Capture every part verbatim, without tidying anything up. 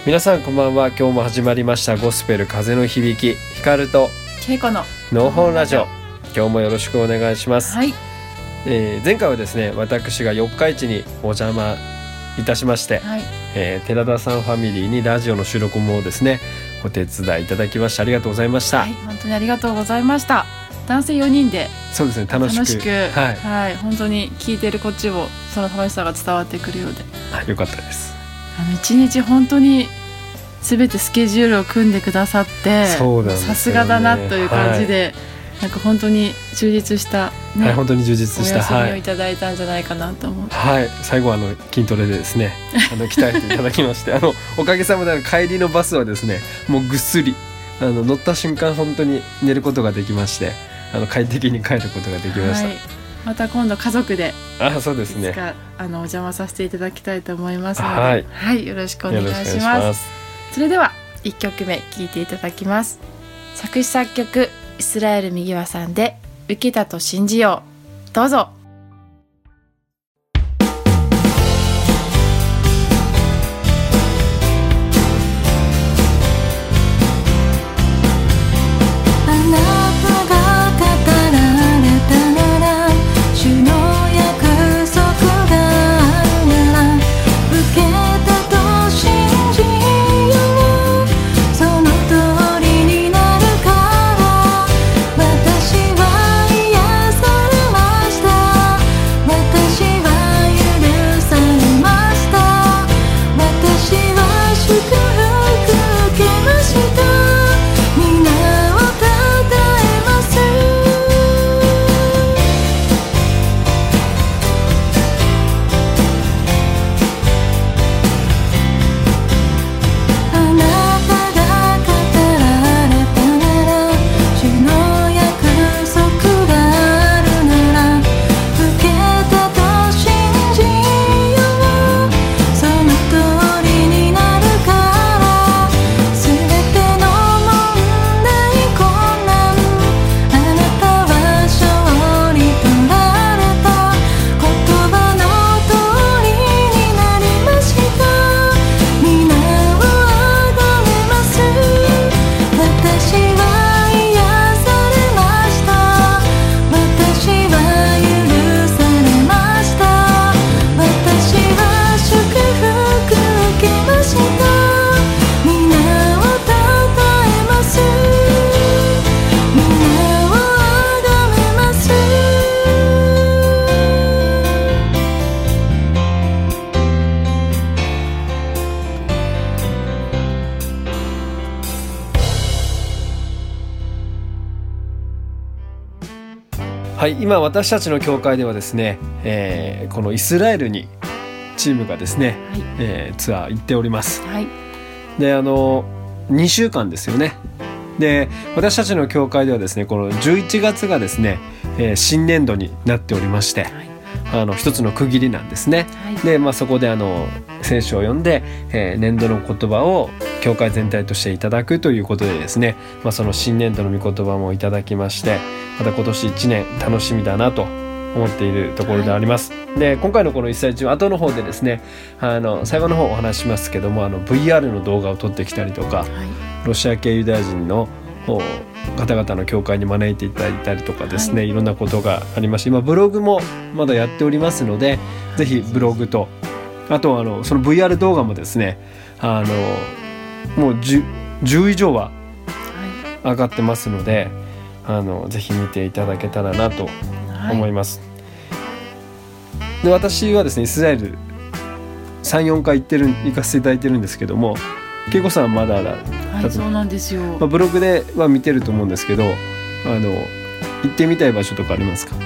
皆さんこんばんは。今日も始まりましたゴスペル風の響き、ヒカルとケイコのノーホンラジオ。今日もよろしくお願いします、 はい。 えー、前回はですね、私が四日市にお邪魔いたしまして、 はい、 えー、寺田さんファミリーにラジオの収録もですねお手伝いいただきましてありがとうございました。 はい、本当にありがとうございました。男性よにんでそうですね、楽しく楽しく、 はいはい、本当に聞いてるこっちもその楽しさが伝わってくるようで、 はい、よかったです。 あの一日本当に全てスケジュールを組んでくださって、 そうなんですよね、 さすがだなという感じで、はい、なんか本当に充実した、ね、 はい、本当に充実したお休みをいただいたんじゃないかなと思う、 はい、はい、最後はあの筋トレでですねあの鍛えていただきましてあのおかげさまで帰りのバスはですねもうぐっすりあの乗った瞬間本当に寝ることができまして、あの快適に帰ることができました、はい、 また今度家族であそうですね、 いつかあのお邪魔させていただきたいと思いますので、 はい、 はい、よろしくお願いします。 よろしくお願いします。 それではいっきょくめ聴いていただきます。作詞作曲イスラエル右輪さんで受けたと信じよう。どうぞ。 はい、今私たちの教会ではですね、えー、このイスラエルにチームがですね、はい、えー、ツアー行っております、はい、であのにしゅうかんですよね。で私たちの教会ではですねこのじゅういちがつがですね、えー、新年度になっておりまして、はい、あの一つの区切りなんですね、はい、で、まあ、そこであの聖書を読んで、えー、年度の言葉を教会全体としていただくということでですね、まあ、その新年度の御言葉もいただきまして、また今年いちねん楽しみだなと思っているところであります、はい、で今回のこの一歳中後の方でですねあの最後の方お話しますけどもあの ブイアール の動画を撮ってきたりとか、はい、ロシア系ユダヤ人の方々の教会に招いていただいたりとかですね、はい、いろんなことがありまして今ブログもまだやっておりますので、ぜひブログとあとあのその ブイアール 動画もですねあのもう 10, じゅう以上は上がってますので、あのぜひ見ていただけたらなと思います、はい、で私はですねイスラエル さん,よん 回行ってる行かせていただいてるんですけども、けいこさんまだだ、 はい、そうなんですよ、 まあ、ブログでは見てると思うんですけど、あの行ってみたい場所とかありますか？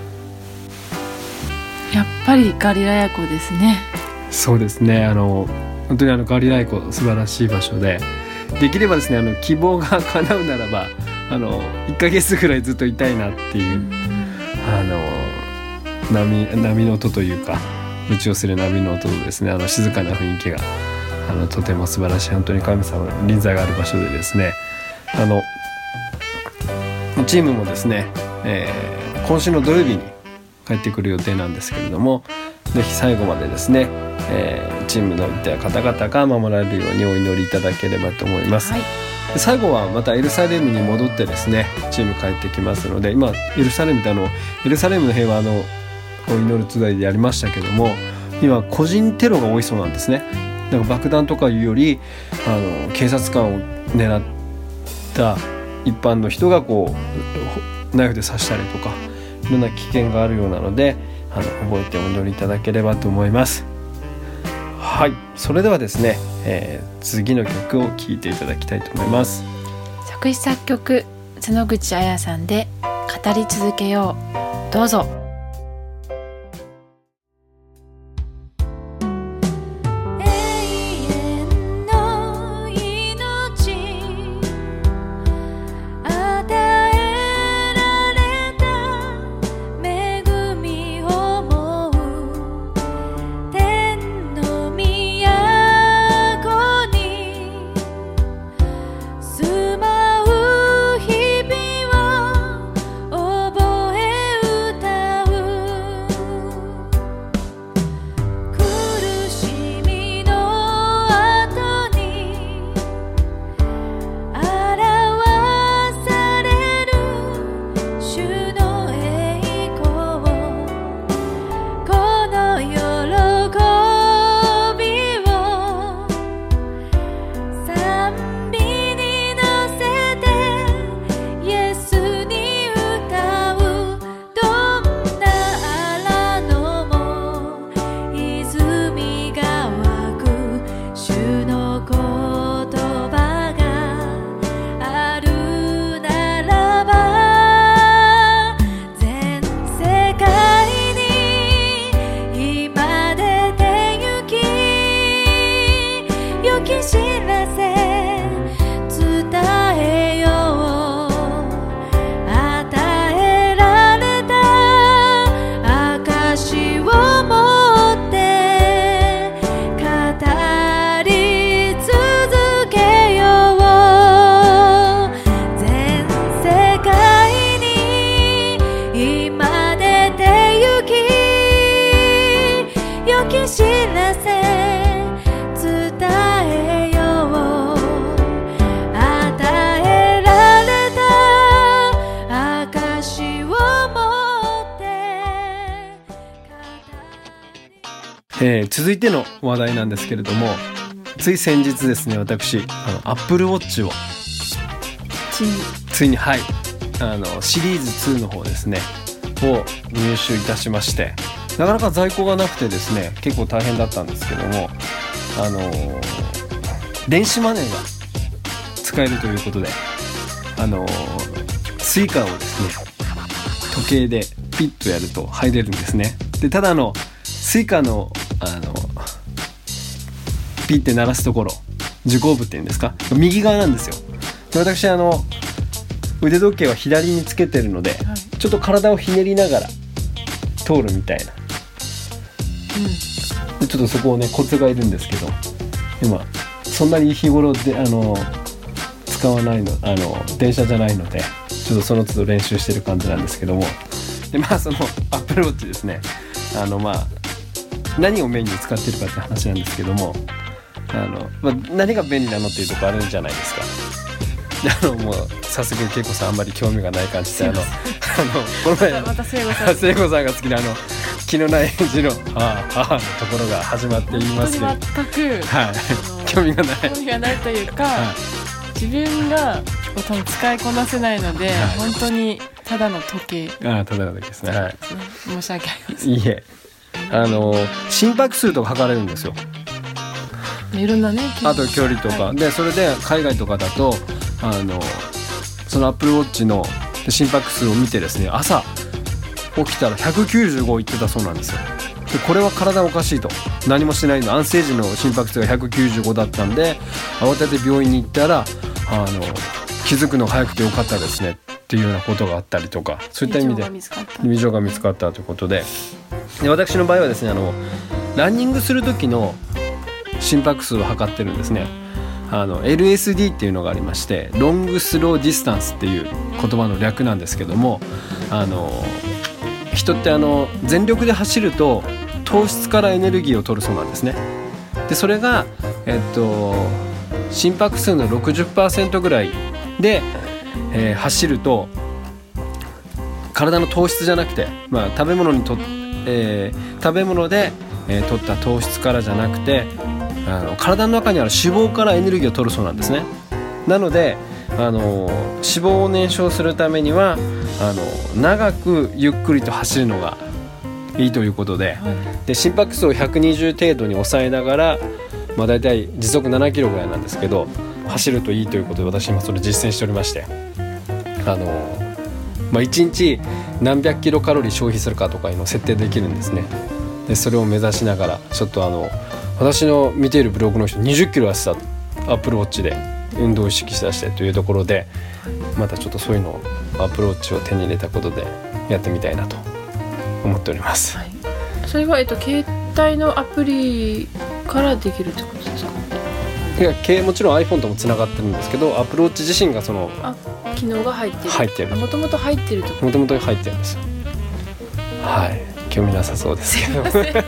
やっぱりガリラヤ湖ですね。 そうですね、あの本当にあのガリラヤ湖素晴らしい場所で、できればですねあの希望が叶うならばあのいっかげつぐらいずっといたいなっていう、あの 波, 波の音というか打ち寄せる波の音とですねあの静かな雰囲気があのとても素晴らしい本当に神様の臨在がある場所でですね、あのチームもですね、えー、今週の土曜日に帰ってくる予定なんですけれども、 ぜひ最後までですね、えー、チームの方々が守られるようにお祈りいただければと思います、はい、で最後はまたエルサレムに戻ってですねチーム帰ってきますので、今エルサレムってあのエルサレムの平和のお祈るつだりでやりましたけども、今個人テロが多いそうなんですね。なんか爆弾とかいうよりあの警察官を狙った一般の人がこうナイフで刺したりとかいろんな危険があるようなので、あの覚えてお祈りいただければと思います。はい、それではですね、えー、次の曲を聴いていただきたいと思います。 作詞作曲角口彩さんで語り続けよう。どうぞ。 えー、続いての話題なんですけれども、つい先日ですね、私あの Apple Watch をついについにはいあのシリーズツーの方ですねを入手いたしまして、なかなか在庫がなくてですね結構大変だったんですけども、あのー、電子マネーが使えるということで、あのー、スイカをですね時計でピッとやると入れるんですね。でただあのスイカのあのピッて鳴らすところ、受講部っていうんですか、右側なんですよ。で私あの腕時計は左につけてるので、はい、ちょっと体をひねりながら通るみたいな、うん、でちょっとそこをねコツがいるんですけど、今そんなに日頃であの使わないのあの電車じゃないので、ちょっとその都度練習してる感じなんですけども、でまあその Apple Watch ですね、あのまあ何をメインに使ってるかって話なんですけども、あの、まあ、何が便利なのっていうところあるんじゃないですか。であのもう早速恵子さんあんまり興味がない感じで、あのあのこの前また聖子さん聖子さんが好きなあの気のない字の「はあはあ」のところが始まっていますけど、 本当に全く、 はい、興味がない興味がないというか、はい、自分が多分使いこなせないので、はい、本当にただの時計、 ああただの時計ですね、はい、 申し訳ありません。 いいえ、あの心拍数とか測れるんですよ。 いろんなね、 あと距離とか、はい、でそれで海外とかだとあのその Apple Watch の心拍数を見てですね、朝起きたらひゃくきゅうじゅうごいってたそうなんですよ。でこれは体おかしいと、何もしてないの、安静時の心拍数がひゃくきゅうじゅうごだったんで、慌てて病院に行ったらあの気づくの早くてよかったですねっていうようなことがあったりとか、そういった意味で異常が見つかったということで、で私の場合はですね、あのランニングする時の心拍数を測ってるんですね。あの エルエスディー っていうのがありまして、ロングスローディスタンスっていう言葉の略なんですけども、あの人ってあの全力で走ると糖質からエネルギーを取るそうなんですね。でそれが、えっと、心拍数の ろくじゅっパーセント ぐらいで、えー、走ると体の糖質じゃなくて、まあ、食べ物にと、えー、食べ物で、えー、取った糖質からじゃなくてあの体の中にある脂肪からエネルギーを取るそうなんですね。なのであの脂肪を燃焼するためにはあの長くゆっくりと走るのがいいということで、はい、で心拍数をひゃくにじゅう程度に抑えながら、まあ、だいたい時速ななキロぐらいなんですけど走るといいということで、私今それ実践しておりまして、あの、まあ、いちにち何百キロカロリー消費するかとかいうのを設定できるんですね。でそれを目指しながらちょっとあの私の見ているブログの人にじゅっキロ痩せたアップルウォッチで運動を意識しだしてというところで、またちょっとそういうのをアップルウォッチを手に入れたことでやってみたいなと思っております、はい、 それは、えっと、携帯のアプリからできるってことですか？ いやもちろん iPhone ともつながってるんですけど、アップルウォッチ自身がそのあ機能が入ってる入ってるもともと入ってるともともと入ってるんですよ。はい、興味なさそうですけどすいません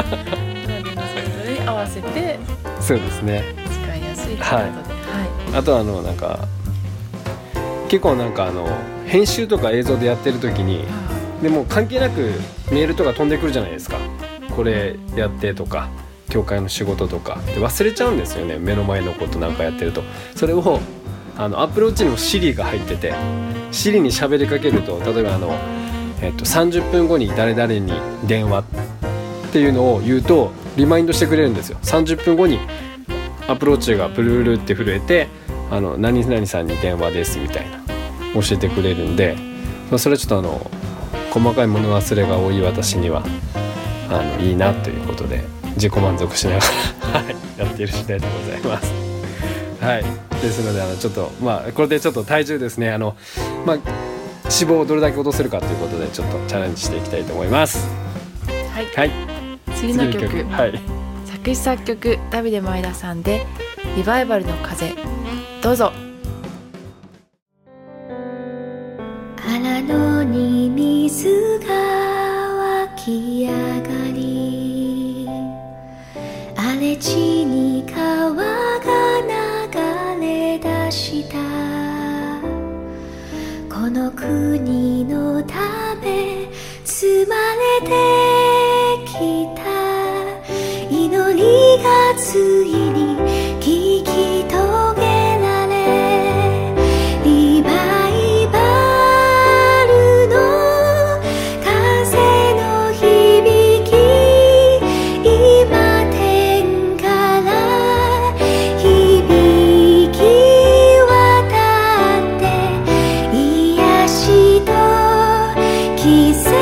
合わせてそうですね使いやすいということで、はいはい、 あとはあのなんか結構なんかあの編集とか映像でやってる時にでも関係なくメールとか飛んでくるじゃないですか。これやってとか教会の仕事とかで忘れちゃうんですよね。目の前のことなんかやってるとそれをあの Apple Watch にも Siri が入ってて Siri に喋りかけると例えばあの、えっと、さんじゅっぷんごに誰々に電話っていうのを言うとリマインドしてくれるんですよ。さんじゅっぷんごに Apple Watch がブルールって震えてあの何々さんに電話ですみたいな教えてくれるんで、それはちょっとあの細かい物忘れが多い私にはあのいいなということで自己満足しながら、はい、やっている次第でございます。はい、ですのであのちょっとまあこれでちょっと体重ですねあの、まあ、脂肪をどれだけ落とせるかということでちょっとチャレンジしていきたいと思います。 はい、 はい、 次の曲、 曲はい、 作詞作曲ダビデ前田さんでリバイバルの風、どうぞ。 荒野に水が湧き上がり荒れ地に川が流れ出したこの国のため積まれてきた祈りがついに聞き遂げられリバイバルの風の響き今天から響き渡って癒しと奇跡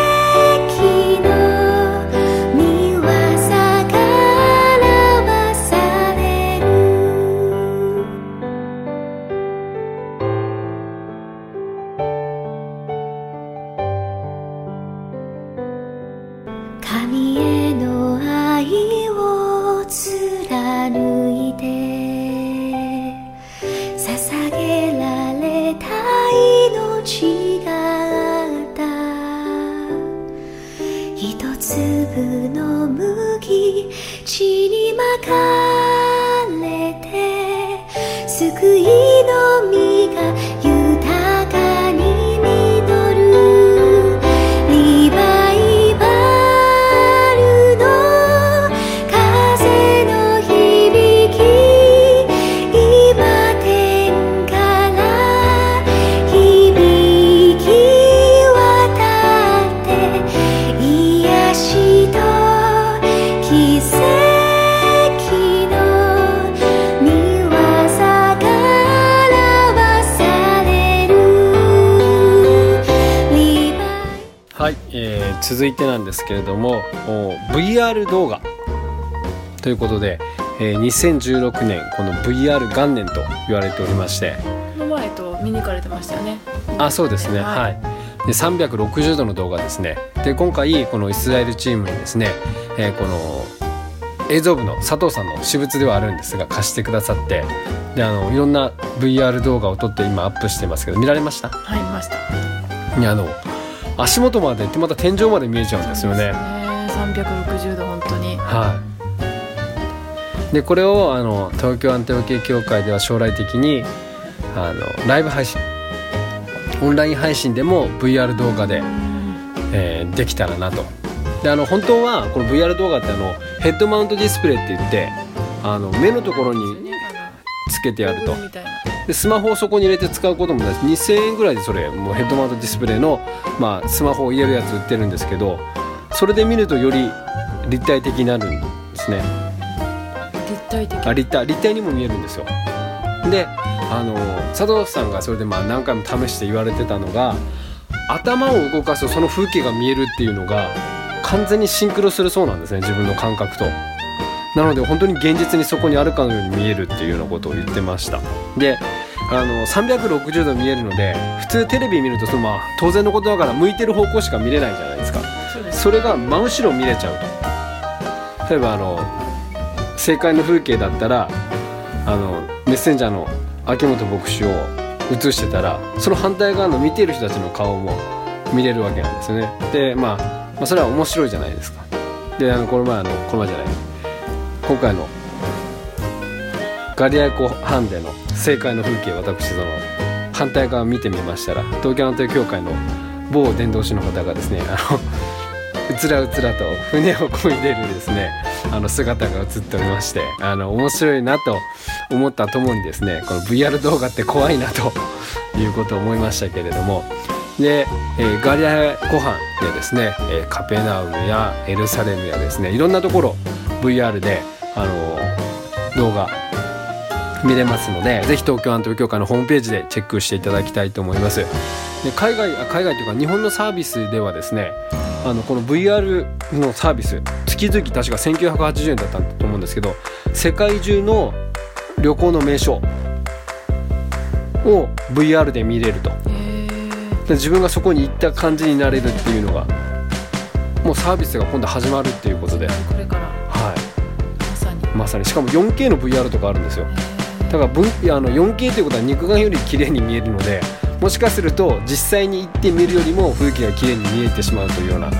神への愛を貫いて捧げられた命があった一粒の麦地にまかれて救いの実が豊かに実るリバイバルの風の響き今天から響き渡って癒しと奇跡の見業が表されるリバイはい、えー、続いてなんですけれども ブイアール 動画ということで、えー、にせんじゅうろくねんこの ブイアール 元年と言われておりまして、 この前と見に行かれてましたよね。 あ、そうですね、はい、はい、でさんびゃくろくじゅうどの動画ですね。で今回このイスラエルチームにですね、えー、この映像部の佐藤さんの私物ではあるんですが貸してくださって、であのいろんな ブイアール 動画を撮って今アップしてますけど見られました？ はい、見ました。 いやあの足元まで行ってまた天井まで見えちゃうんですよね。 佐さんびゃくろくじゅうど本当に。 はい。でこれをあの東京アンテナ系協会では将来的にあのライブ配信、オンライン配信でも ブイアール 動画で、えー、できたらなと。であの本当はこの ブイアール 動画ってあのヘッドマウントディスプレイって言ってあの目のところにつけてやると。でスマホをそこに入れて使うこともないし、にせんえんぐらいでそれもうヘッドマウントディスプレイの、まあ、スマホを入れるやつ売ってるんですけど、それで見るとより立体的になるんですね。 立体的あ 立体、立体にも見えるんですよ。であの佐藤さんがそれでまあ何回も試して言われてたのが、頭を動かすとその風景が見えるっていうのが完全にシンクロするそうなんですね、自分の感覚と。なので本当に現実にそこにあるかのように見えるっていうようなことを言ってました。であのさんびゃくろくじゅうど見えるので、普通テレビ見るとその、まあ、当然のことだから向いてる方向しか見れないじゃないですか。 そ, ですそれが真後ろ見れちゃうと。例えばあの正解の風景だったらあのメッセンジャーの秋元牧師を映してたら、その反対側の見ている人たちの顔も見れるわけなんですよね。で、まあ、まあそれは面白いじゃないですか。であのこの前あのこの前じゃない今回のガリア湖畔での正解の風景、私その反対側見てみましたら、東京アンテナ協会の某伝道師の方がですね、あのうつらうつらと船を漕いでるですねあの姿が映っておりまして、あの面白いなと思ったともにですね、この ブイアール 動画って怖いなということを思いましたけれども、で、えー、ガリア湖畔でですね、えー、カペナウムやエルサレムやですね、いろんなところ ブイアール で、あのー、動画見れますので、ぜひ東京アンテナ協会のホームページでチェックしていただきたいと思います。で海外あ海外というか日本のサービスではですね、あのこの ブイアール のサービス月々確かせんきゅうひゃくはちじゅうえんだったと思うんですけど、世界中の旅行の名所を ブイアール で見れると。で自分がそこに行った感じになれるっていうのがもうサービスが今度始まるっていうことで、 これから、 はい、 まさにまさにしかも よんケー の ブイアール とかあるんですよ。だから分あの よんケー ということは肉眼より綺麗に見えるので、もしかすると実際に行って見るよりも風景が綺麗に見えてしまうというような、あの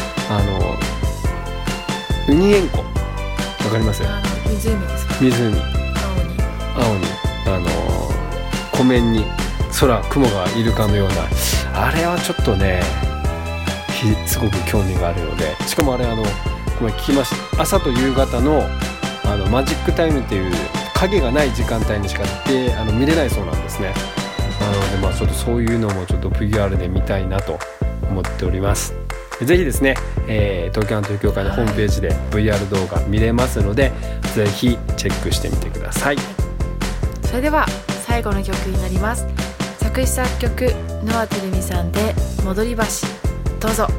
ウニ塩湖わかります？ あの湖ですか？ 湖、 青に青にあの湖面に空雲がいるかのような、あれはちょっとねすごく興味があるので、しかもあれあのごめん聞きました、朝と夕方のあのマジックタイムっていう影がない時間帯にしかであの見れないそうなんですね。なのでまあちょっとそういうのもちょっと ブイアール で見たいなと思っております。ぜひですね、えー、東京アンテナ協会のホームページで ブイアール 動画見れますので、ぜひチェックしてみてください。 それでは最後の曲になります。作詞作曲ノアテルミさんで戻り橋、どうぞ。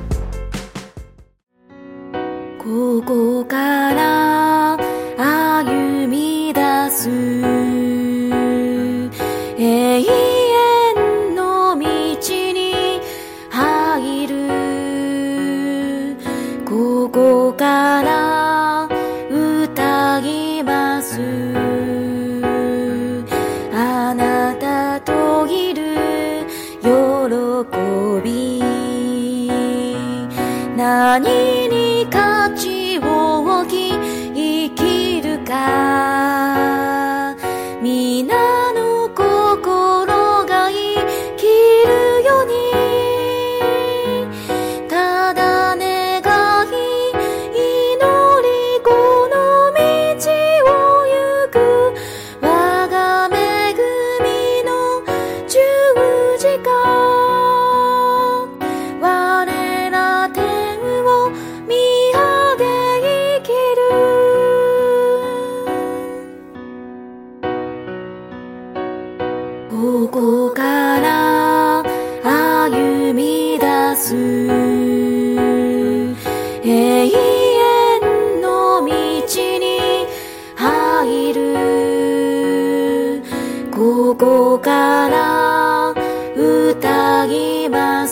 ここから歩み出す永遠の道に入る、ここから歌います、あなたといる喜び、何に価値を置き生きるか、皆の心が生きるように、ただ願い祈りこの道を行く、我が恵みの十字架、我ら天を見上げ生きる、ここから歩み出す永遠の道に入る、ここから歌います、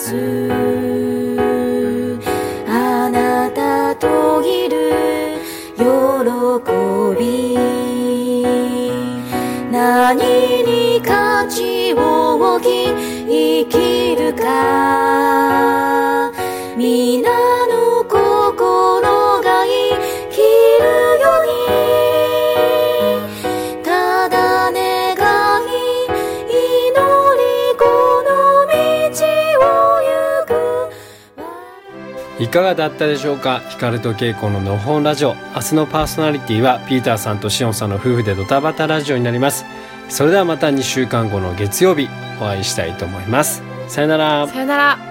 あなたといる喜び、何に価値を置き生きるか、皆の心いかがだったでしょうか。光と稽古ののほんラジオ、明日のパーソナリティはピーターさんとしおんさんの夫婦でドタバタラジオになります。それではまたにしゅうかんごの月曜日お会いしたいと思います。さよなら。 さよなら。